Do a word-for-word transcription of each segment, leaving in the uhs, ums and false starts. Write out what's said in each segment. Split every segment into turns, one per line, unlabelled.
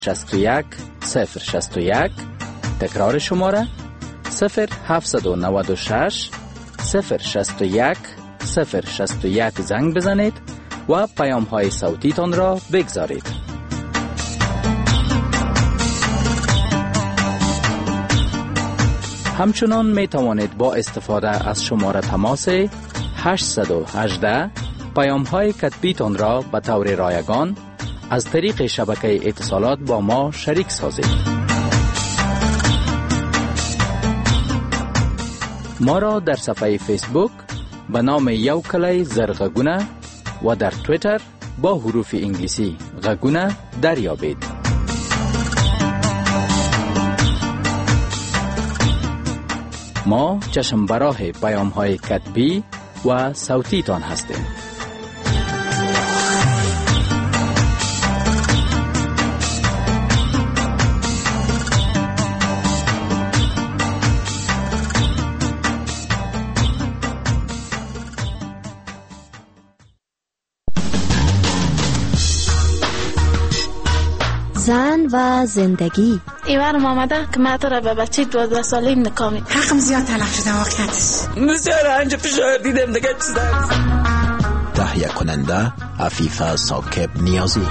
شصت و یک صفر شصت و یک. تکرار شماره صفر هفت نه شش صفر شصت و یک صفر شصت و یک زنگ بزنید و پیام های صوتی تان را بگذارید. همچنان می توانید با استفاده از شماره تماس هشت یک هشت پیام های کتبی تان را به طور رایگان از طریق شبکه اتصالات با ما شریک سازید. ما را در صفحه فیسبوک به نام یو کلای زرغگونه و در تویتر با حروف انگلیسی غگونه دریابید. ما چشم براه پیام های کتبی و صوتی تان هستیم.
زن و زندگی.
ایوانم آمده که من تو را به بچه دوازده ساله نکامید.
حقم زیاد تلف شده واقعیت
بسیار رنج فشار دیدم دیگه چیز دارست.
تهیه کننده عفیفه ثاقب نیازی.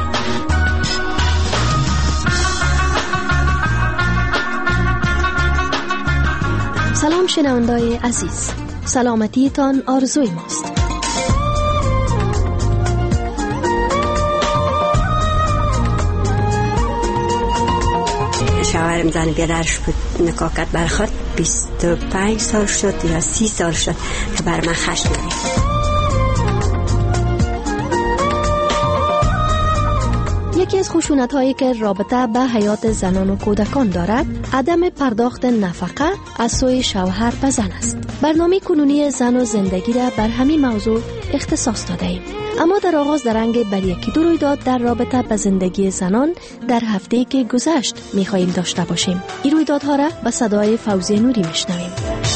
سلام شنوندای عزیز، سلامتیتان آرزوی ماست.
شوهرم زن بیادرش بود، نکاکت برخواد بیست و پنج سال شد یا سی سال شد که بر من خشم نمید.
یکی از خشونت هایی که رابطه به حیات زنان و کودکان دارد عدم پرداخت نفقه از سوی شوهر به زن است. برنامه کنونی زن و زندگی را بر همین موضوع اختصاص داده ایم. اما در آغاز درنگ بر یکی دو رویداد در رابطه به زندگی زنان در هفته که گذشت می‌خواهیم داشته باشیم. این رویدادها را به صدای فوزیه نوری میشنویم.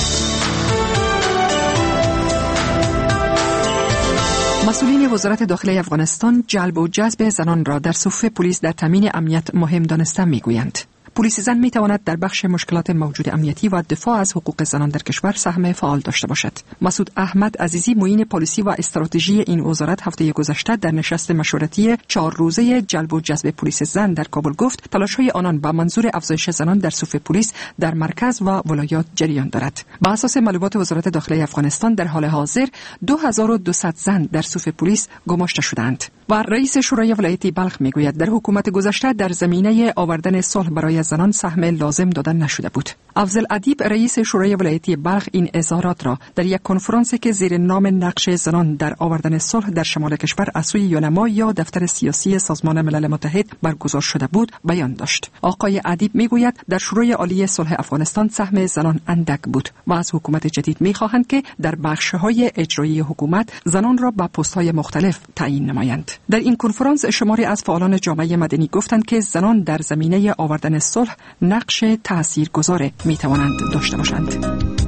مسئولین وزارت داخلی افغانستان جلب و جذب زنان را در صفوف پلیس در تامین امنیت مهم دانسته میگویند. پلیس زن می تواند در بخش مشکلات موجود امنیتی و دفاع از حقوق زنان در کشور سهم فعال داشته باشد. مسعود احمد عزیزی معین پلیسی و استراتژی این وزارت هفته گذشته در نشست مشورتی چهار روزه جلب و جذب پلیس زن در کابل گفت تلاش‌های آنان با منظور افزایش زنان در صف پلیس در مرکز و ولایات جریان دارد. بر اساس معلومات وزارت داخلی افغانستان در حال حاضر دو هزار و دویست زن در صف پلیس گماشته شدند. و رئیس شورای ولایتی بلخ میگوید در حکومت گذشته در زمینه آوردن صلح برای زنان سهم لازم دادن نشده بود. افضل ادیب رئیس شورای ولایتی بلخ این اظهارات را در یک کنفرانسی که زیر نام نقش زنان در آوردن صلح در شمال کشور از سوی یونما یا دفتر سیاسی سازمان ملل متحد برگزار شده بود بیان داشت. آقای ادیب میگوید در شورای عالی صلح افغانستان سهم زنان اندک بود و از حکومت جدید میخواهند که در بخش‌های اجرایی حکومت زنان را به پست‌های مختلف تعیین نمایند. در این کنفرانس شماری از فعالان جامعه مدنی گفتند که زنان در زمینه آوردن صلح نقش تاثیرگذار می توانند داشته باشند.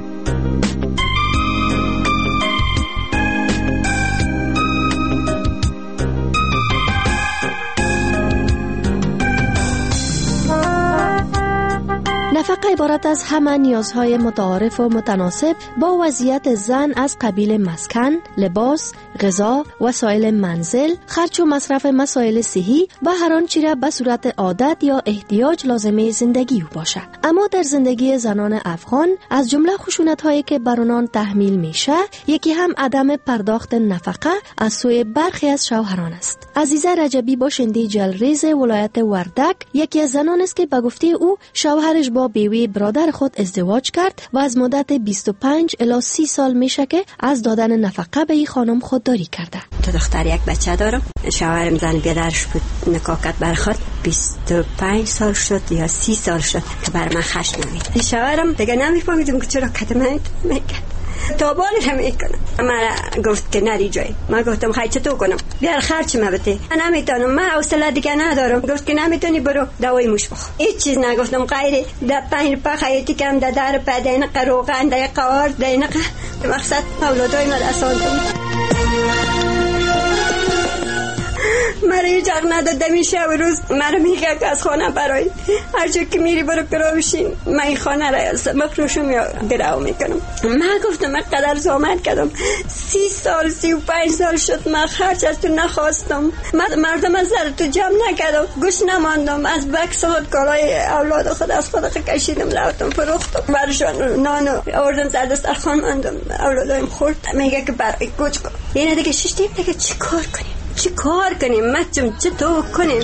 نفقه عبارت از همه نیازهای متعارف و متناسب با وضعیت زن از قبیل مسکن، لباس، غذا، وسایل منزل، خرج و مصرف مسائل صحی و هر آنچه را به صورت عادت یا احتیاج لازمه زندگی او باشد. اما در زندگی زنان افغان از جمله خشونت‌هایی که بر آنان تحمیل میشه، یکی هم عدم پرداخت نفقه از سوی برخی از شوهران است. عزیزه رجبی باشنده جلریز ولایت وردک یکی از زنان است که به گفته او شوهرش با بیوی برادر خود ازدواج کرد و از مدت بیست و پنج الی سی سال میشه که از دادن نفقه به این خانم خودداری کرده.
تو دختر یک بچه دارم. شوهرم زن بیادرش بود، نکاکت برخواد بیست و پنج سال شد یا سی سال شد که بر من خشم نمید. شوهرم دیگه نمیفهمیدم که چرا کتمان میکرد. تابانی هم میکنم. من گفت که نری جای. من گفتم خیلی چطور کنم؟ بیار خرچ ما بده. من نمیتونم. من حوصله دیگه ندارم. گفت که نمیتونی برو دوای موش بخور. هیچ چیز نگفتم غیر در پنیر پخیتی کم در در پدین قروقن در قار دین مقصد اولادای من اسان مرا هیچ حق نداد. میشه و روز مرا میگه که از خانه برای هر جا که میری برو کرا بشین، من این خانه را مفروشم یا گرو میکنم. من گفتم من قدر زحمت کردم، سی سال سی و پنج سال شد من خرج از تو نخواستم، من مردم از در تو جمع نکردم، گوش نماندم، از بکس خود کالای اولاد خود از خود کشیدم رفتم فروختم برشان نان آوردم زرد دسترخوان ماندم اولادایم خورد. میگه که برای گوش کن. یعنی دیگه شش دیگه دیگه چی کار کنیم چی کار کنیم مچم چطور کنیم.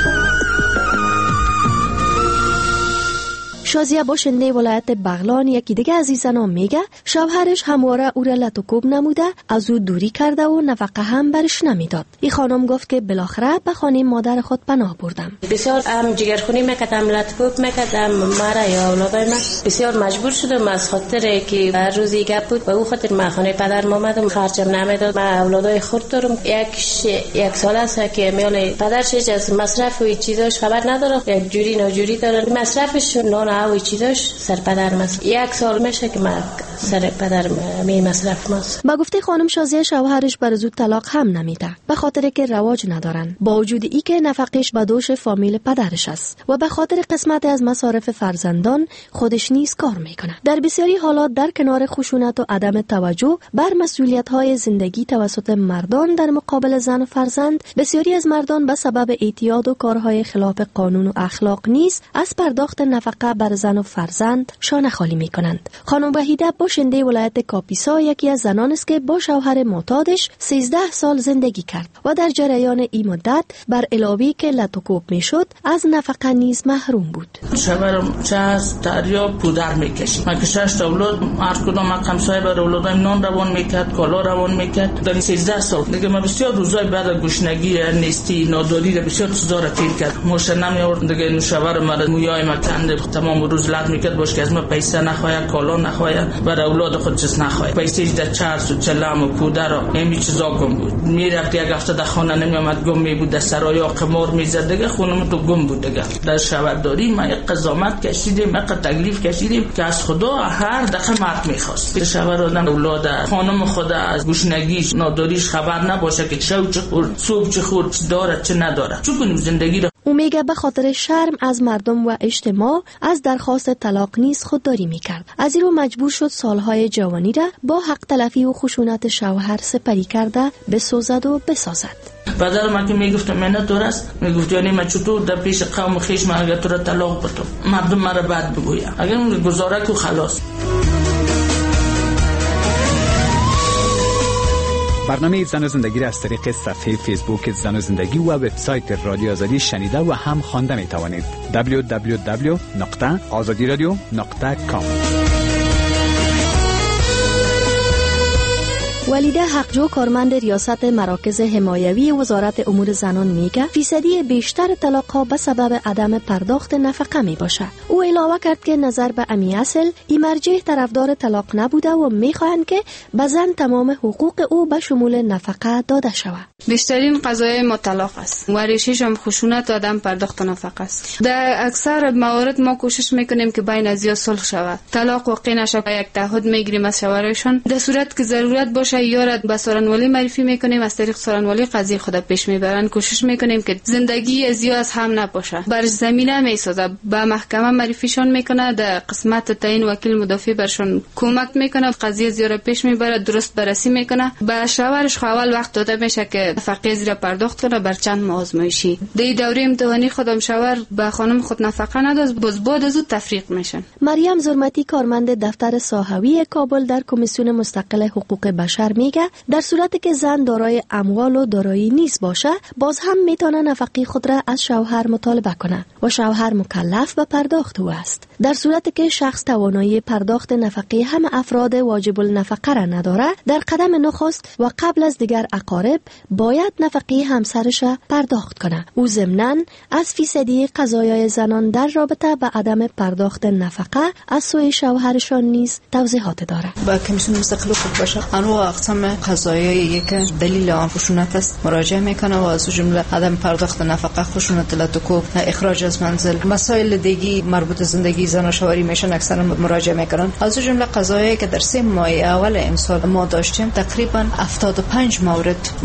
شازیه باشنده ولایت بغلان یکی دیگه از این زنان میگه شوهرش همواره او را لطوکوب نموده، از او دوری کرده و نفقه هم برش نمیداد. این خانم گفت که بالاخره به خانه مادر خود پناه بردم.
بسیار هم جگرخونی میکردم، لطوکوب میکردم، مرا یا اولادای من بسیار مجبور شدم از خاطر که هر روزی گپ بود و او خاطر من خانه پدرم آمدم، خرجم نمیداد. من اولادای خرد دارم، یک ش... یک سال است که میال پدرش از مصرف و چیزاش خبر نداره، یک جوری ناجوری داره، مصرفش نان اوی چیزاش سر پدرم است. یک سال میشه که من سر پدرم می مصرف ماست.
با گفته خانم شازیه شوهرش بر زود طلاق هم نمیده به خاطر که رواج ندارن، با وجود ای که نفقش به دوش فامیل پدرش است و به خاطر قسمت از مصارف فرزندان خودش نیز کار میکنه. در بسیاری حالات در کنار خشونت و عدم توجه بر مسئولیت های زندگی توسط مردان در مقابل زن و فرزند، بسیاری از مردان به سبب اعتیاد و کارهای خلاف قانون و اخلاق نیز از پرداخت نفقه بر زن و فرزند شانه خالی می کنند. خانم وحیده باشنده ولایت کاپیسا یکی از زنان است که با شوهر معتادش سیزده سال زندگی کرد و در جریان این مدت بر علاوه که لطوکوب می شد از نفقه نیز محروم بود.
شوهرم چه از دریا پودر می کشید. من که شش تا اولاد هر کدام همسایه بر اولادایم نان روان میکرد، کالا روان میکرد. در این سیزده سال دیگه من بسیار روزای بعد گشنگی، نیستی، ناداری را بسیار چیزا را تیر کرد. موش نمی آورد دیگه. شوهر من مویای من کند، تمام روز لط میکرد باش که از من پیسه نخواهد، کالا نخواهد، بر اولاد خود چیز نخواهد. پیسه در چرس و چلم و پودر و همین چیزا گم بود. میرفت یک هفته در خانه نمیامد، گم می بود، در سرایا قمار میزد دیگه. خونم تو گم بود دیگه. در شوهرداری ما یک قضاوت کشیدیم، یک تکلیف کشیدیم که از خدا هر دقیقه مرد میخواست. شوهر آدم اولاد خانم خود از گشنگیش، ناداریش خبر نباشه که شو چه خورد، صبح چه خورد، داره چه نداره. چون کنیم زندگی رو.
او میگه به خاطر شرم از مردم و اجتماع از درخواست طلاق نیز خودداری میکرد. از این رو مجبور شد سالهای جوانی را با حق تلفی و خشونت شوهر سپری کرده بسوزد و بسازد.
پدر من که میگفت من درست میگفت یعنی من چطور در پیش قوم خیش من اگر تو را طلاق بدم مردم مرا بد بگویم، اگر من گزاره کو خلاص.
برنامه زن و زندگی را از طریق صفحه فیسبوک زن و زندگی و وبسایت رادیو آزادی شنیده و هم خوانده می توانید. دبلیو دبلیو دبلیو نقطه آزادی رادیو نقطه کام.
ولیده حقجو کارمند ریاست مراکز حمایوی وزارت امور زنان میگه فیصدی بیشتر طلاق‌ها به سبب عدم پرداخت نفقه می باشه. او علاوه کرد که نظر به امی اصل این مرجع طرفدار طلاق نبوده و میخواهند که به زن تمام حقوق او به شمول نفقه داده شود.
بیشترین قضایای ما طلاق است و ریشش هم خشونت و عدم پرداخت نفقه است. در اکثر موارد ما کوشش میکنیم که بین ازیا صلح شود. طلاق واقع نشه، یک تعهد میگیریم از شوهرشون. در صورت که ضرورت باشه یا به سارنوالی معرفی میکنیم، از طریق سارنوالی قضیه خود پیش میبرن. کوشش میکنیم که زندگی ازیا از هم نباشه. بر زمینه میسازه، به محکمه معرفیشون میکنه، در قسمت تعیین وکیل مدافع برشون کمک میکنه، قضیه زیرا پیش میبره، درست بررسی میکنه. به شوهرش اول وقت داده میشه که نفقه زیرا پرداخت کنه بر چند ماه آزمایشی. در دوره امتحانی خودم شوهر به خانم خود نفقه نداد، باز بعد از اون تفریق میشن.
مریم زرمتی کارمند دفتر ساحوی کابل در کمیسیون مستقل حقوق بشر میگه در صورتی که زن دارای اموال و دارایی نیست باشه، باز هم میتونه نفقه خود را از شوهر مطالبه کنه و شوهر مکلف به پرداخت او است. در صورتی که شخص توانایی پرداخت نفقه همه افراد واجب النفقه را نداره، در قدم نخست و قبل از دیگر اقارب باید نفقه همسرش را پرداخت کنه. او ضمناً از فیصدی قضایای زنان در رابطه به عدم پرداخت نفقه از سوی شوهرشان نیز توضیحات داره.
با کمیسیون مستقل حقوق بشر انواع اقسام قضایایی که دلیل آن خشونت است مراجعه میکنه و از جمله عدم پرداخت نفقه، خشونت لطوکوب، اخراج از منزل، مسائل دیگه مربوط زندگی زن و شوهری میشن اکثرا مراجعه میکنن. از جمله قضایایی که در سه ماه اول امسال ما داشتیم تقریبا هفتاد و پنج مورد مختص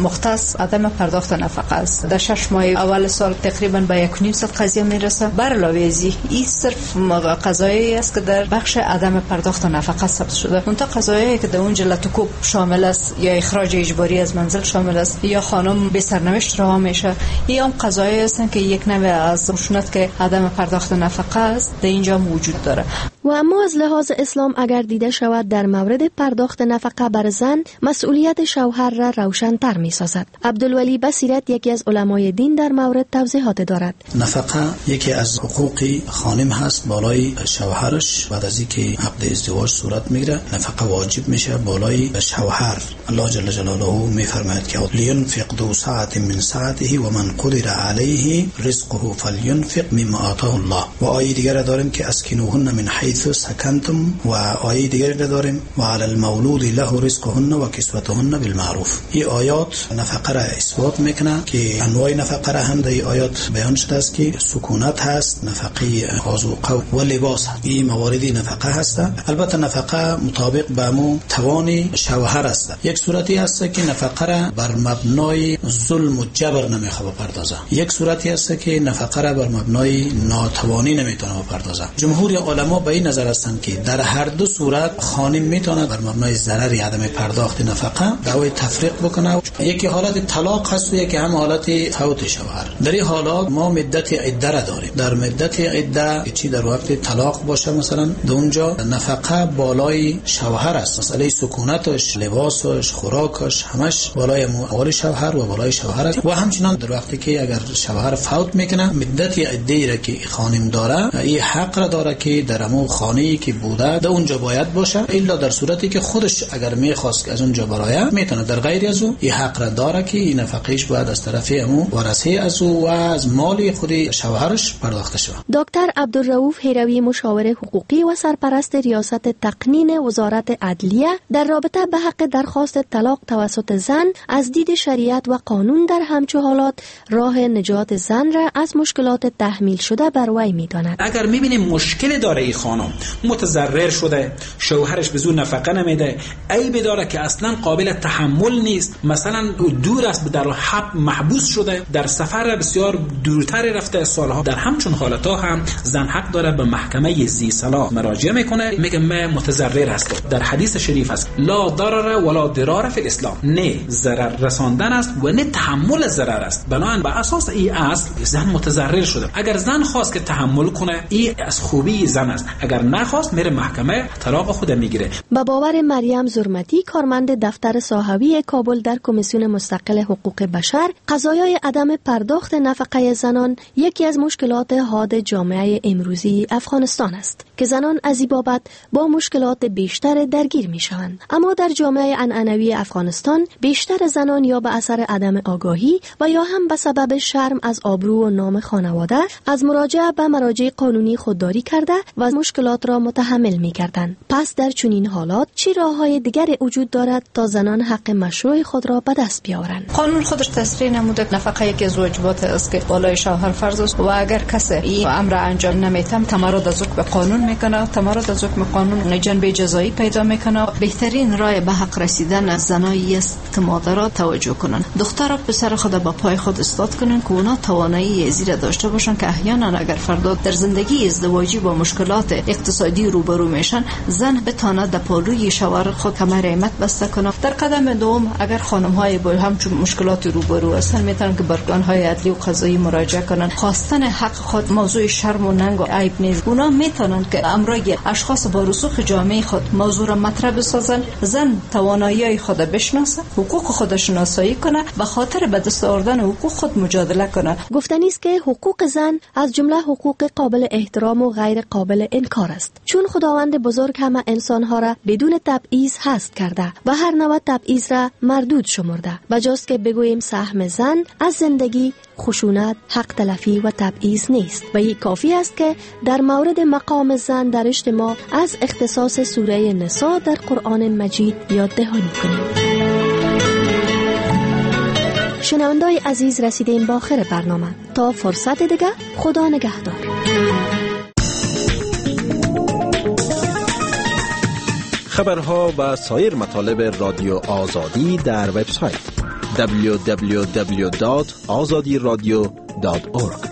مشخص عدم پرداخت نفقه است. در شش ماه اول سال تقریبا به یک و نیم صد قضیه میرسه. بر علاوه از این صرف قضایی است که در بخش عدم پرداخت نفقه ثبت شده. اون تا قضایی که در اونجا لطوکوب شامل است یا اخراج اجباری از منزل شامل است یا خانم به سرنوشت رها میشه، یا اون قضایی هستن که یک نوع از خشونت که عدم پرداخت نفقه است در اینجا موجود داره.
و اما از لحاظ اسلام اگر دیده شود در مورد پرداخت نفقه بر زن مسئولیت شوهر را روشن‌تر می‌سازد. عبدالولی بصیرت یکی از علمای دین در مورد توضیحات دارد.
نفقه یکی از حقوقی خانم هست بالای شوهرش. بعد از اینکه عقد ازدواج صورت میگیره نفقه واجب میشه بالای شوهر. الله جل جلاله میفرماید که لینفق ذو سعة من سعته و من قدر علیه رزقه فلینفق مما آتاه الله. و آیه دیگر داریم که اسکنوهن من حیث سکنتم، و آیه دیگر داریم و علی المولود له رزقهن و کسوتهن بالمعروف. این آیات نفقه را اثبات میکنه که انواع نفقه را هم در این آیات بیان شده است که سکونت هست، نفقه آذوقه و لباس هست. این مواردی نفقه هست. البته نفقه مطابق به مو توان شوهر است. یک صورتی هست که نفقه را بر مبنای ظلم و جبر نمیخواد بپردازه. یک صورتی هست که نفقه را بر مبنای ناتوانی نمیتونه بپردازه. جمهور علما به این نظر هستند که در هر دو صورت خانم میتونه بر مبنای ضرر عدم پرداخت نفقه دعوی تفریق بکنه. یکی حالت طلاق هست و یکی هم حالت فوت شوهر. در این حالات ما مدت عده را داریم. در مدت عده چی در وقت طلاق باشه مثلا در اونجا نفقه بالای شوهر است. مسئله سکونتش، لباسش، خوراکش همش بالای مال شوهر و بالای شوهر است. و همچنان در وقتی که اگر شوهر فوت میکنه مدت عده را که خانم داره این حق را داره که در همون خانه‌ای که بوده در اونجا باید باشه، الا در صورتی که خودش اگر میخواست از اونجا برای میتونه. در غیر از او این حق را داره که این نفقهش باید از طرف همون ورثه از او و از مال خود شوهرش پرداخته شود.
دکتر عبدالرؤوف هیروی مشاور حقوقی و سرپرست ریاست تقنین وزارت عدلیه در رابطه به حق درخواست طلاق توسط زن از دید شریعت و قانون در همچو حالات راه نجات زن را از مشکلات تحمیل شده بر وی می‌داند.
اگر می‌بینیم مشکل داره این خانم، متضرر شده، شوهرش به زور نفقه نمیده، عیب داره که اصلا قابل تحمل نیست، مثلا دور است در حب محبوس شده، در سفر بسیار دورتر رفته سالها، در همچون حالتها هم زن حق داره به محکمه ذی صلاح مراجعه میکنه، میگه من متضرر هستم. در حدیث شریف است لا ضرر ولا ضرار فی الاسلام، نه ضرر رساندن است و نه تحمل ضرر است. بنابراین بر اساس این اصل زن متضرر شده. اگر زن خواست که تحمل کنه این از خوبی زن است، اگر نخواست میره محکمه طلاق خود میگیره.
با باور مریم زرمتی کارمند دفتر ساحوی کابل در کمیسیون مستقل حقوق بشر، قضایای عدم پرداخت نفقه زنان یکی از مشکلات حاد جامعه امروزی افغانستان است که زنان از این بابت با مشکلات بیشتر درگیر میشوند. اما در جامعه عنعنوی افغانستان بیشتر زنان یا به اثر عدم آگاهی و یا هم به سبب شرم از آبرو و نام خانواده از مراجعه به مراجع قانونی خودداری کرده و مشکلات را متحمل می‌گردند. پس در چنین حالات چه راه‌های دیگری وجود دارد تا زنان حق مشروع خود را به دست بیاورند؟
قانون خودش تصریح نموده نفقه یکی از واجبات است که بالای شوهر فرض است و اگر کسی این امر انجام نمیتم تمرد از حکم قانون میکنه. تمرد از حکم قانون جنبه جزایی پیدا میکنه. بهترین راه به حق رسیدن از زنایی است که مادرها توجه کنند. دخترها پسر خود با پای خود استاد کنند که اونا توانایی زیر داشته باشند که احیانا اگر فردا در زندگی ازدواجی با مشکلات اقتصادی روبرو میشن، زن بتواند در پالوی شوهر خود کمر ایمت بسته کنه. در قدم دوم اگر خانم های با همچون مشکلات روبرو هستند میتونن که برگان های عدلی و قضایی مراجعه کنن. خواستن حق خود موضوع شرم و ننگ و عیب نیست. اونا میتونن که امرای اشخاص با رسوخ جامعه خود موضوع را مطرح بسازن. زن توانایی خود بشناسه، حقوق خود شناسایی کنه، به خاطر به دست آوردن حقوق خود مجادله کنه.
گفتنی است که حقوق زن از جمله حقوق قابل احترام و غیر قابل انکار است، چون خداوند بزرگ همه انسانها را بدون تبعیض هست کرده و هر نوع تبعیض را مردود شمرده. بجاست که بگوییم سهم زن از زندگی خشونت، حق تلفی و تبعیض نیست و این کافی است که در مورد مقام زن در اجتماع از اختصاص سوره نساء در قرآن مجید یاد دهانی کنیم. شنوندای عزیز رسیدیم به آخر برنامه. تا فرصت دیگه خدا نگهدار.
خبرها و سایر مطالب رادیو آزادی در وبسایت دبلیو دبلیو دبلیو دات آزادی رادیو دات اورگ.